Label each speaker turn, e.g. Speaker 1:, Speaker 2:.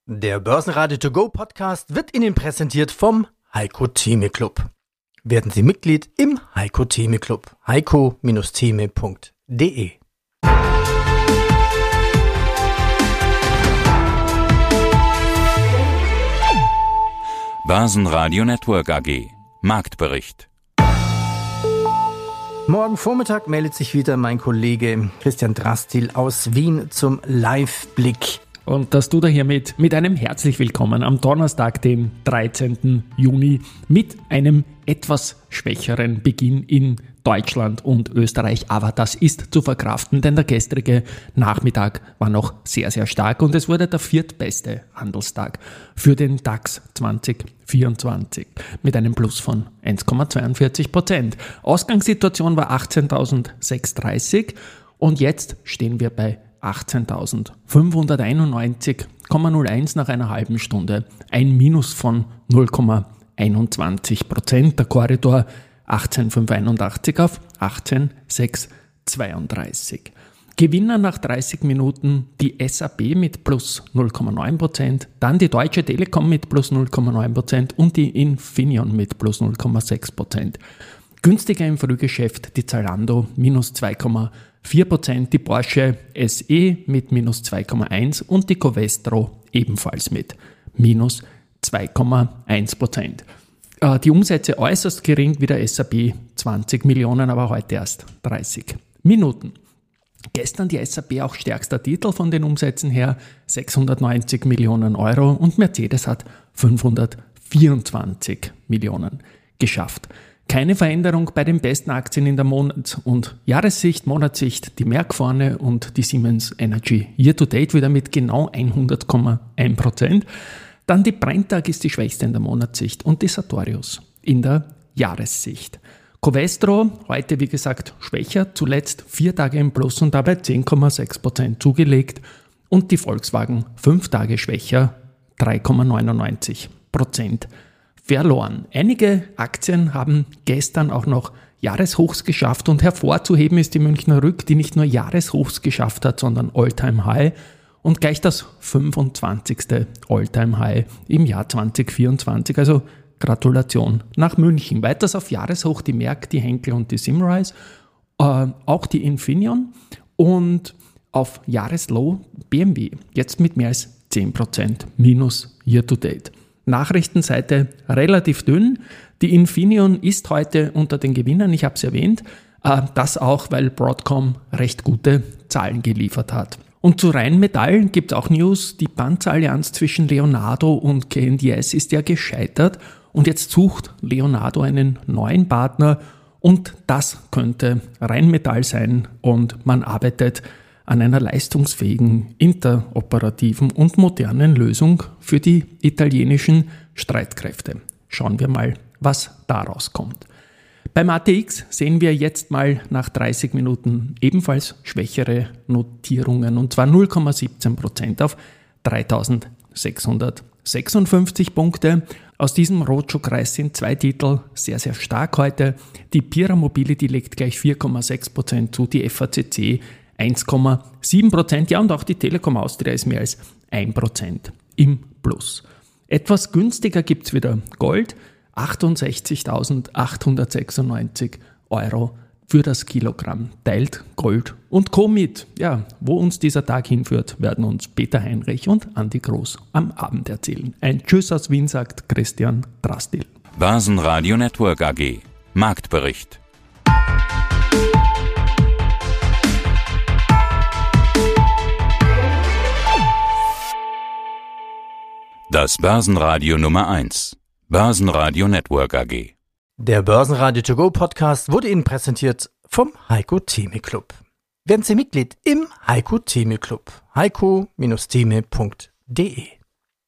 Speaker 1: Der Börsenradio To Go Podcast wird Ihnen präsentiert vom Heiko Theme Club. Werden Sie Mitglied im Heiko Theme Club. heiko-theme.de.
Speaker 2: Börsenradio Network AG. Marktbericht.
Speaker 1: Morgen Vormittag meldet sich wieder mein Kollege Christian Drastil aus Wien zum Live-Blick.
Speaker 3: Und das tut er hiermit mit einem herzlich willkommen am Donnerstag, den 13. Juni, mit einem etwas schwächeren Beginn in Deutschland und Österreich. Aber das ist zu verkraften, denn der gestrige Nachmittag war noch sehr, sehr stark und es wurde der viertbeste Handelstag für den DAX 2024 mit einem Plus von 1,42%. Ausgangssituation war 18.630 und jetzt stehen wir bei 18.591,01 nach einer halben Stunde. Ein Minus von 0,21%. Der Korridor 18.581 auf 18.632. Gewinner nach 30 Minuten die SAP mit plus 0,9%, dann die Deutsche Telekom mit plus 0,9% und die Infineon mit plus 0,6%. Günstiger im Frühgeschäft die Zalando minus 2,4%, die Porsche SE mit minus 2,1% und die Covestro ebenfalls mit minus 2,1%. Die Umsätze äußerst gering wie der SAP, 20 Millionen, aber heute erst 30 Minuten. Gestern die SAP auch stärkster Titel von den Umsätzen her, 690 Millionen Euro und Mercedes hat 524 Millionen geschafft. Keine Veränderung bei den besten Aktien in der Monats- und Jahressicht, Monatssicht, die Merck vorne und die Siemens Energy Year to Date wieder mit genau 100,1%. Dann die Brenntag ist die schwächste in der Monatssicht und die Sartorius in der Jahressicht. Covestro heute wie gesagt schwächer, zuletzt 4 Tage im Plus und dabei 10,6% zugelegt und die Volkswagen 5 Tage schwächer, 3,99% verloren. Einige Aktien haben gestern auch noch Jahreshochs geschafft und hervorzuheben ist die Münchner Rück, die nicht nur Jahreshochs geschafft hat, sondern All-Time-High und gleich das 25. All-Time-High im Jahr 2024. Also Gratulation nach München. Weiters auf Jahreshoch die Merck, die Henkel und die Symrise, auch die Infineon und auf Jahreslow BMW, jetzt mit mehr als 10% minus Year to Date. Nachrichtenseite relativ dünn. Die Infineon ist heute unter den Gewinnern, ich habe es erwähnt, das auch, weil Broadcom recht gute Zahlen geliefert hat. Und zu Rheinmetall gibt es auch News, die Panzerallianz zwischen Leonardo und KNDS ist ja gescheitert und jetzt sucht Leonardo einen neuen Partner und das könnte Rheinmetall sein und man arbeitet an einer leistungsfähigen, interoperativen und modernen Lösung für die italienischen Streitkräfte. Schauen wir mal, was daraus kommt. Beim ATX sehen wir jetzt mal nach 30 Minuten ebenfalls schwächere Notierungen und zwar 0,17% auf 3.656 Punkte. Aus diesem Roadshow-Kreis sind 2 Titel sehr, sehr stark heute. Die Pira Mobility legt gleich 4,6% zu, die FACC 1,7%, ja und auch die Telekom Austria ist mehr als 1% im Plus. Etwas günstiger gibt es wieder Gold, 68.896 Euro für das Kilogramm. Teilt Gold und Co. mit. Ja, wo uns dieser Tag hinführt, werden uns Peter Heinrich und Andi Groß am Abend erzählen. Ein Tschüss aus Wien, sagt Christian Drastil.
Speaker 2: Börsenradio Network AG. Marktbericht. Das Börsenradio Nummer 1. Börsenradio Network AG.
Speaker 1: Der Börsenradio To Go Podcast wurde Ihnen präsentiert vom Heiko Theme Club. Werden Sie Mitglied im Heiko Theme Club. heiko-theme.de